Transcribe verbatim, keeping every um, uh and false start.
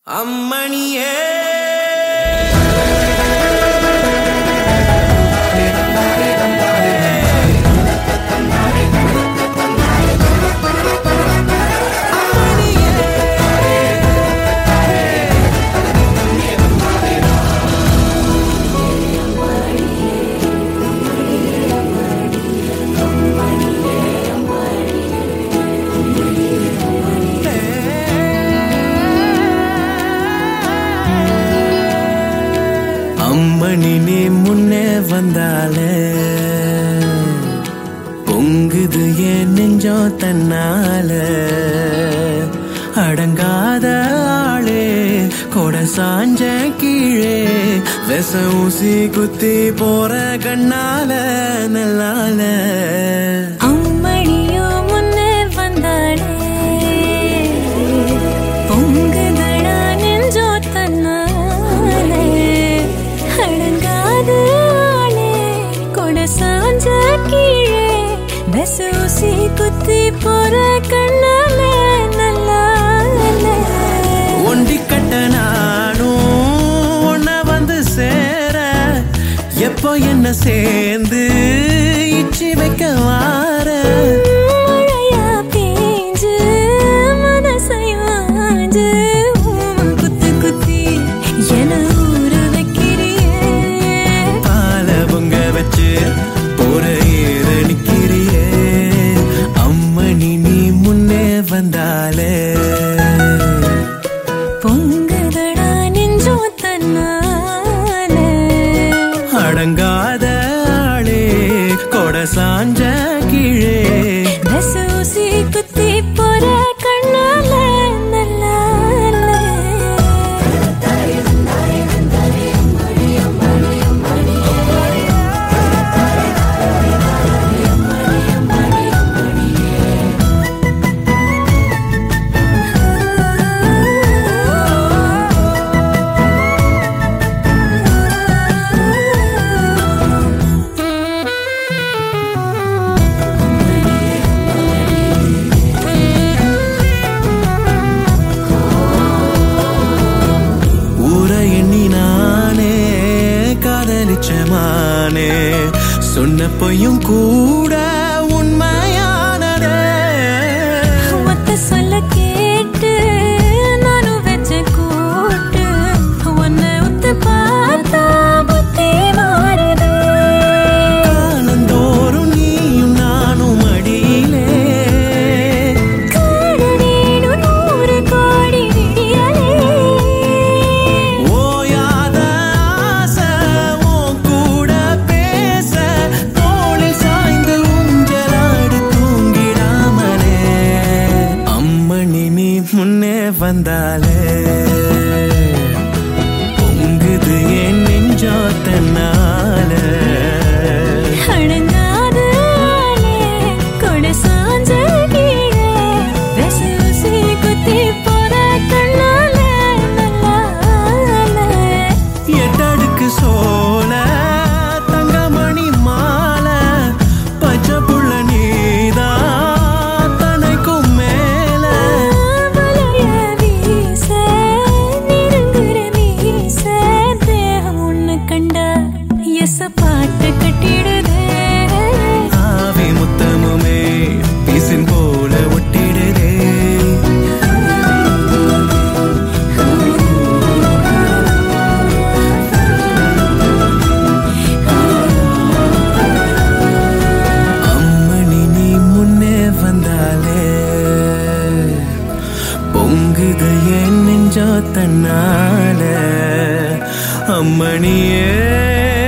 அம்மணியே அம்மணி நீ முன்னே வந்தாலே பொங்குது ஏன் நெஞ்சோ தன்னால அடங்காத ஆளே கொட சாஞ்ச கீழே வெச ஊசி குத்தி போற கண்ணால நல்லால அம்மணியோ முன்னே வந்தாலே பொங்குதடா நெஞ்சோ தன்னாலே அடங்காத ஆளே கொட சாஞ்ச கீழே வெச ஊசி குத்தி போற கண்ணால நல்லால ஒண்டி கட்ட நானும் ஒன்ன வந்து சேர எப்போ என்ன சேர்ந்து இச்சி வைக்க வார மழையா பேஞ்சு மனசையாஞ்சு குத்து குத்தி என ஊற வைக்கிறியே பால பொங்க வச்சு போற ஏற நிக்கிறியே அம்மணி நீ முன்னே வந்தாலே பொங்குதடா நெஞ்சோ தன்னாலே அடங்காத ஆளே கொட சாஞ்ச கீழே வெசூசி குத்தி போற கண்ணால நல்லால ஊர எண்ணி நானே காதலிச்சமானே சொன்ன பொய்யும் கூட உண்மையானதே மத்த சொல்ல கேட்டு நானும் வச்ச கூட்டு உன்னை உத்து பார்த்தா புத்தி மாறுது காலந்தோறும் நீயும் நானும் அடியிலே காடனேனு நூறு கோடி விடியலே ஓயாத ஆசை உன் கூட பேச தோளில் சாய்ந்து ஊஞ்சலாடு தூங்கிடாமலே அம்மணி நீ முன்னே வந்தாலே பொங்குது என் நெஞ்சோ தன்னால அடங்காத ஆளே கொட சாஞ்ச கீழே வெசூசி குத்தி போற கண்ணால நல்லால எட்டடுக்கு சோல தங்கமணி மாலை பச்சை புள்ள நீதான் தனைக்கும் மேல வலைய வீச நெருங்குற மீச தேகம் உன்னை கண்டா எச பாட்டு கட்டிடுதே ஆவி முத்தமுமே பீசின் போல ஒட்டிடுதே அம்மணி நீ முன்னே வந்தாலே பொங்குது என் நெஞ்சோ தன்னால அம்மணியே